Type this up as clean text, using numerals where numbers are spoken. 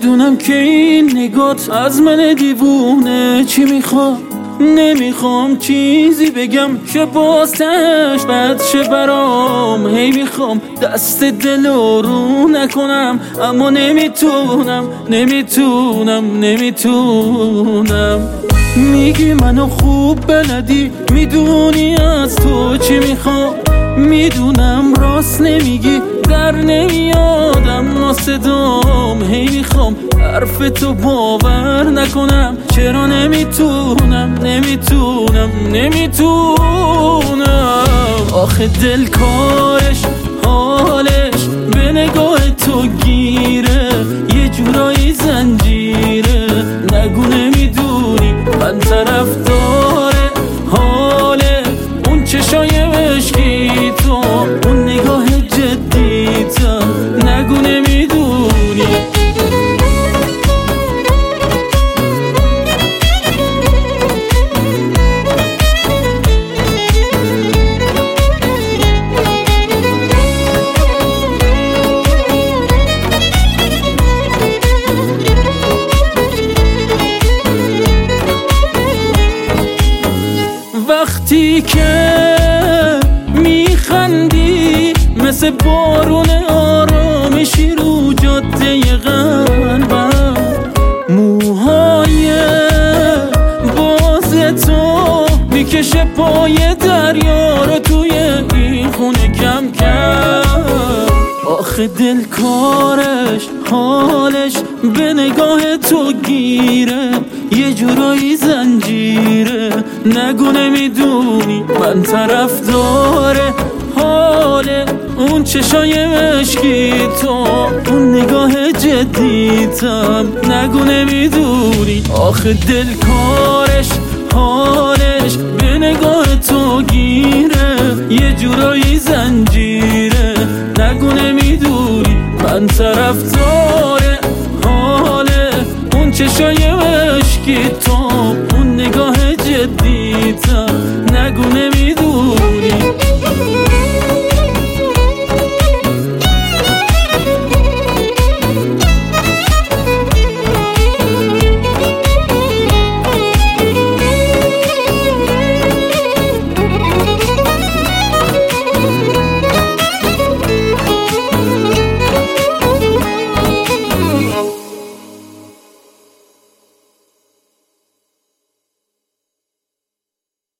میدونم که این نگات از من دیوونه چی میخواد. نمیخوام چیزی بگم که بازتش بد شه برام. هی میخوام دست دلو رو نکنم، اما نمیتونم. میگی منو خوب بلدی، میدونی از تو چی میخوام. میدونم راست نمیگی، در نمیادم ما صدام. هی میخوام حرف تو باور نکنم، چرا نمیتونم. آخه دل کارش حالش به نگاه تو گیره، یه جورایی زنجیره. نگو نمیدونی من طرفدار حال اون چشای مشکی تو، اون نگاه جدی تو. نگو نمیدونی. وقتی که میخندی مثل بارون آرامشی رو جاده قلبم. موهای باز تو میکشه پای دریا رو توی این خونه کم کم. آخه دل کارش حالش به نگاه تو گیره، یه جورایی زنجیره. نگو نمیدونی من طرفدار حال اون چشای مشکی تو، اون نگاه جدیتم. نگو نمیدونی. آخه دل کارش حالش به نگاه تو گیره، یه جورایی زنجیره. نگو نمیدونی من طرفدار حال اون چشای مشکی تو، اون نگاه جدیتم. نگو نمیدونی.